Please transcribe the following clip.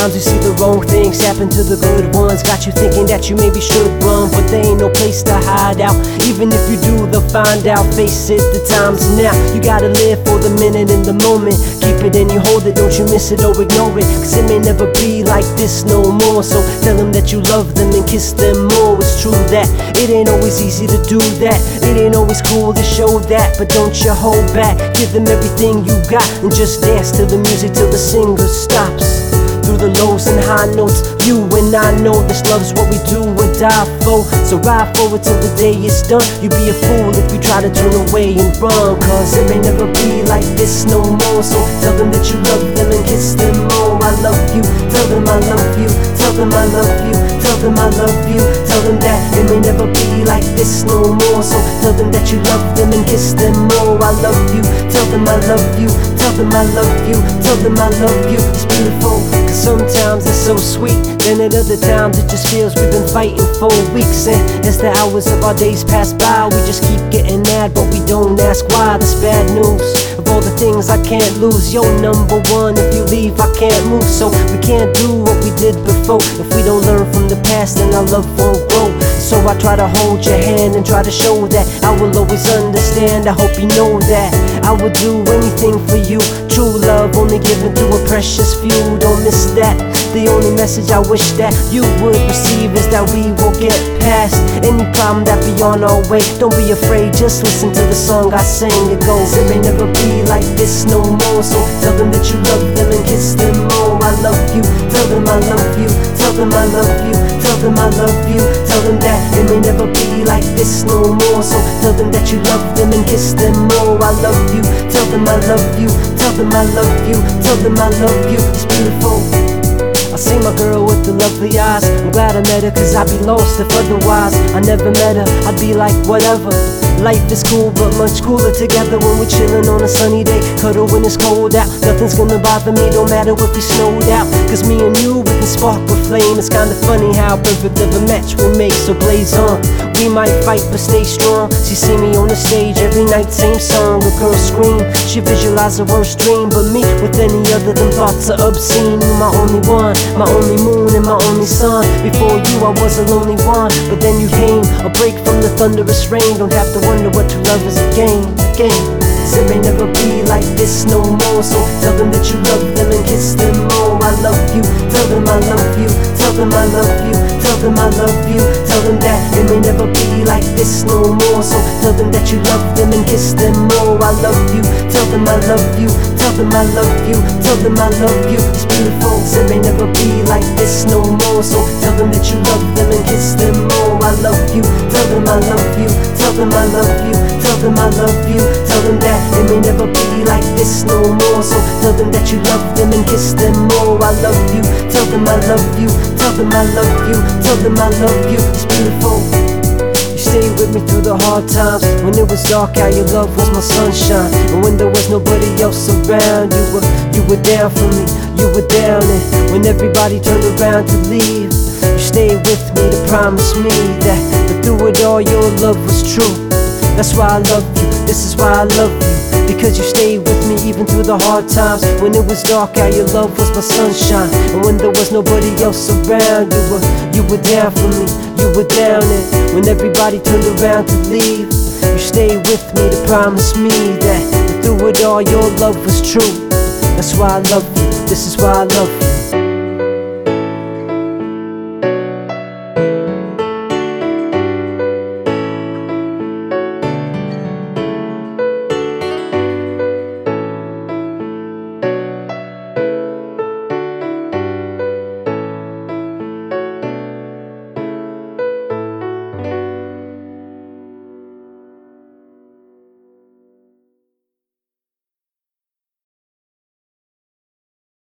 Sometimes you see the wrong things happen to the good ones. Got you thinking that you maybe should run, but there ain't no place to hide out. Even if you do, they'll find out. Face it, the time's now. You gotta live for the minute and the moment. Keep it and you hold it, don't you miss it or ignore it. Cause it may never be like this no more. So tell them that you love them and kiss them more. It's true that it ain't always easy to do that. It ain't always cool to show that, but don't you hold back. Give them everything you got and just dance to the music till the singer stops. Through the lows and high notes, you and I know this love's what we do or die for. So ride forward till the day is done. You'd be a fool if you try to turn away and run, cause it may never be like this no more. So tell them that you love them and kiss them more. I love you, tell them I love you. Tell them I love you, tell them I love you. Tell them that it may never be like this no more. So tell them that you love them and kiss them more. I love you, tell them I love you. Tell them I love you, tell them I love you. It's beautiful, cause sometimes it's so sweet, then at other times it just feels we've been fighting for weeks. And as the hours of our days pass by, we just keep getting mad, but we don't ask why. That's bad news. Of all the things I can't lose, you're number one. If you leave, I can't move. So we can't do what we did before. If we don't learn from the past, then our love won't grow. So I try to hold your hand and try to show that I will always understand. I hope you know that I would do anything for you. True love only given to a precious few. Don't miss that. The only message I wish that you would receive is that we will get past any problem that be on our way. Don't be afraid, just listen to the song I sing. It goes, it may never be like this no more. So tell them that you love them and kiss them more. I love you, tell them I love you. Tell them I love you, tell them I love you. Tell them that it may never be like this no more. So tell them that you love them and kiss them more. I love you, tell them I love you. Tell them I love you, tell them I love you. It's beautiful. I see my girl with the lovely eyes. I'm glad I met her, cause I'd be lost if otherwise I never met her. I'd be like whatever. Life is cool, but much cooler together when we're chillin' on a sunny day. Cuddle when it's cold out. Nothing's gonna bother me, don't matter if we snowed out. Cause me and you, we can spark a flame. It's kinda funny how perfect of a match we make, so blaze on. We might fight, but stay strong. She see me on the stage every night, same song. A girl scream, she visualize her worst dream. But me, with any other, them thoughts are obscene. You my only one, my only moon and my only sun. Before you, I was a lonely one, but then you came. A break from the thunderous rain. Don't have to wonder what true love is again. So it may never be like this no more. So tell them that you love them and kiss them more. I love you, tell them I love you. Tell them I love you, tell them I love you. Tell them that it may never be like this no more. So tell them that you love them and kiss them more. I love you, tell them I love you. Tell them I love you, tell them I love you. It's beautiful, so it may never be like this no more. So tell them that you love them and kiss them more. I love you, tell them I love you. Tell them I love you, tell them I love you. Tell them that it may never be like this no more. So tell them that you love them and kiss them more. I love you, tell them I love you. Tell them I love you, tell them I love you. It's beautiful. You stayed with me through the hard times. When it was dark out, your love was my sunshine. And when there was nobody else around, you were down for me, you were down. And when everybody turned around to leave, you stayed with me to promise me that through it all your love was true. That's why I love you, this is why I love you. Because you stayed with me even through the hard times. When it was dark out, your love was my sunshine. And when there was nobody else around, you were down for me, you were down. And when everybody turned around to leave, you stayed with me to promise me that through it all your love was true. That's why I love you, this is why I love you.